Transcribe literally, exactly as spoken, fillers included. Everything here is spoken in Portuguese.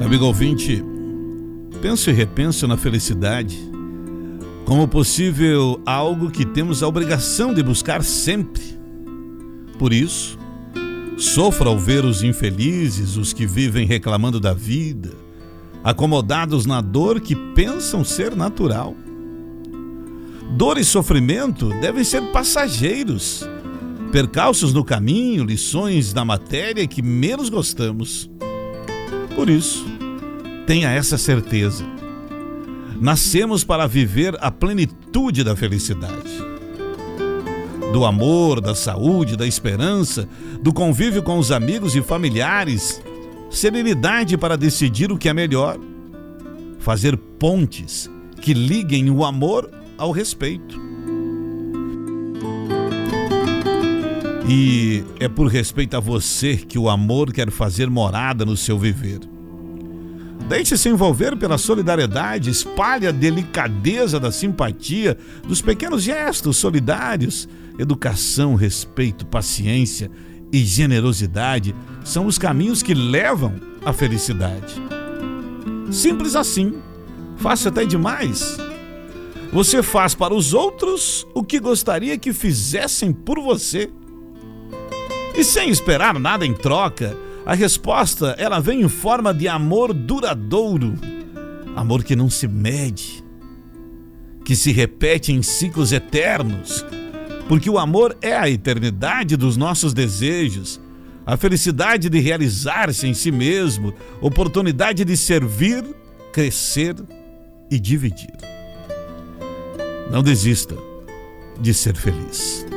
Amigo ouvinte, penso e repenso na felicidade como possível algo que temos a obrigação de buscar sempre. Por isso, sofro ao ver os infelizes, os que vivem reclamando da vida, acomodados na dor que pensam ser natural. Dor e sofrimento devem ser passageiros, percalços no caminho, lições da matéria que menos gostamos. Por isso, tenha essa certeza. Nascemos para viver a plenitude da felicidade. Do amor, da saúde, da esperança, do convívio com os amigos e familiares, serenidade para decidir o que é melhor, fazer pontes que liguem o amor ao respeito. E é por respeito a você que o amor quer fazer morada no seu viver. Deixe-se envolver pela solidariedade, espalhe a delicadeza da simpatia, dos pequenos gestos solidários. Educação, respeito, paciência e generosidade são os caminhos que levam à felicidade. Simples assim, fácil até demais. Você faz para os outros o que gostaria que fizessem por você. E sem esperar nada em troca, a resposta ela vem em forma de amor duradouro, amor que não se mede, que se repete em ciclos eternos, porque o amor é a eternidade dos nossos desejos, a felicidade de realizar-se em si mesmo, oportunidade de servir, crescer e dividir. Não desista de ser feliz.